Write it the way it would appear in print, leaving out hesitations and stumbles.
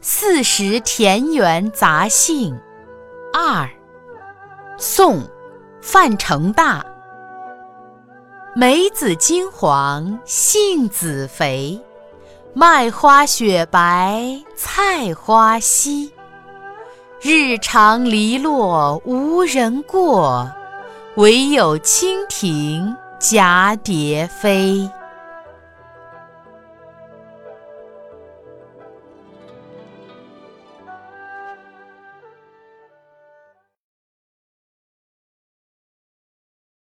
40田园杂兴2。宋·范成大。梅子金黄，杏子肥，麦花雪白，菜花稀。日长篱落无人过，惟有蜻蜓蛱蝶飞。